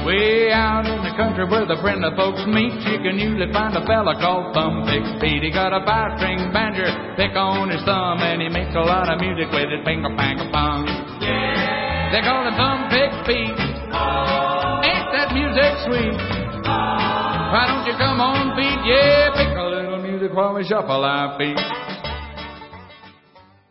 Way out in the country where the friendly folks meet, you can usually find a fella called Thumbpick Pete. He got a 5-string banjo pick on his thumb, and he makes a lot of music with it, ping-a-pang-a-pong. Yeah. They call him Thumbpick Pete. Oh. Ain't that music sweet? Oh. Why don't you come on, Pete? Yeah, pick a little music while we shuffle our feet.